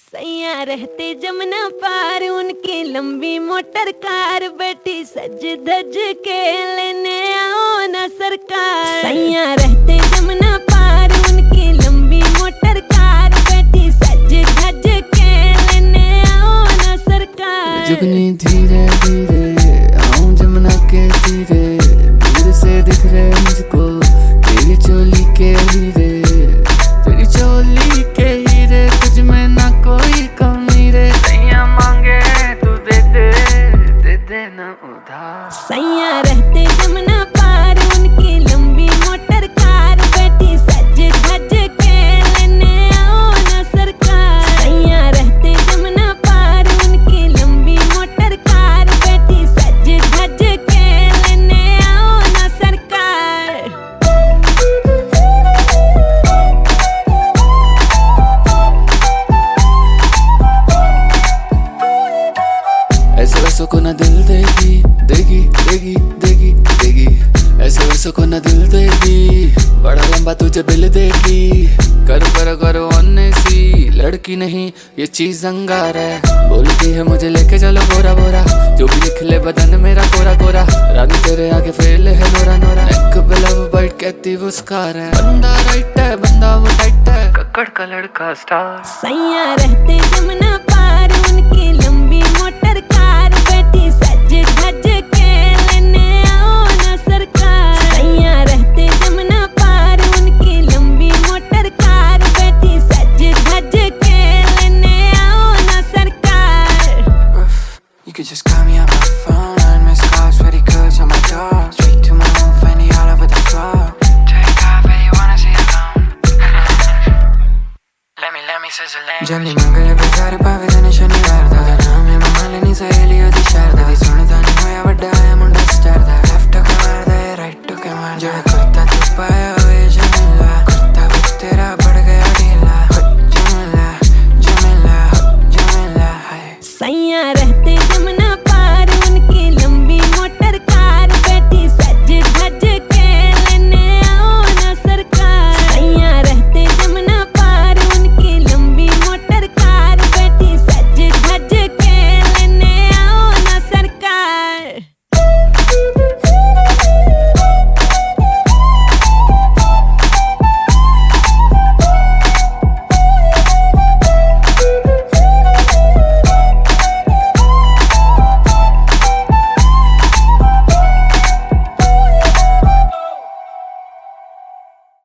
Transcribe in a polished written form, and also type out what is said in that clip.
सैया रहते जमुना पार, उनकी लंबी मोटर कार, बेटी सज धज के लेने आओ ना सरकार। सैया रहते जमुना पार, उनकी लंबी मोटर कार, बेटी सज धज के लेने आओ ना सरकार। जुगनी धीरे धीरे आऊं जमुना के तीरे, दूर से दिख रहे मुझको तेरी चोली के हीरे, तेरी चोली के हीरे, तुझ में ना कोई कमी रे। सैया मांगे तू दे दे ना उधार। सैया रहते जमुना पार, उनकी लंबी मोटर कार, बेटी सज धज के लेने आओ ना सरकार। सैया रहते जमुना पार, उनकी लंबी मोटर कार, बेटी सज धज के लेने आओ ना सरकार। ऐसे वैसों को ना दिल देगी देगी देगी देगी देगी, ऐसे वैसों को ना दिल देगी, बड़ा लंबा तुझे बिल देगी। करो करो करो अन्य सी लड़की नहीं ये चीज अंगार है, बोलती है मुझे लेके चलो बोरा बोरा, जो भी लिख ले बदन मेरा कोरा कोरा, रानी तेरे आगे फेल है नोरा नोरा। एक पे लव बाइट कहती वो स्कार है, बंदा राइट है बंदा वो टाइट है, कक्कड़ का लड़का स्टार। सैया रहते जमुना पार, उनकी लंबी मोटर कार, बेटी सज धज के लेने आओ ना सरकार। सैया रहते जमुना पार, उनकी लंबी मोटर कार, बेटी सज धज के लेने आओ ना सरकार। You could just call me on my phone, on missed calls, pretty goods on my door, straight to my room, Fendi all over the floor. Take off, but you wanna see alone. let me sizzle it. जल्दी मंगल पे सारे पावे देने शनिवार था,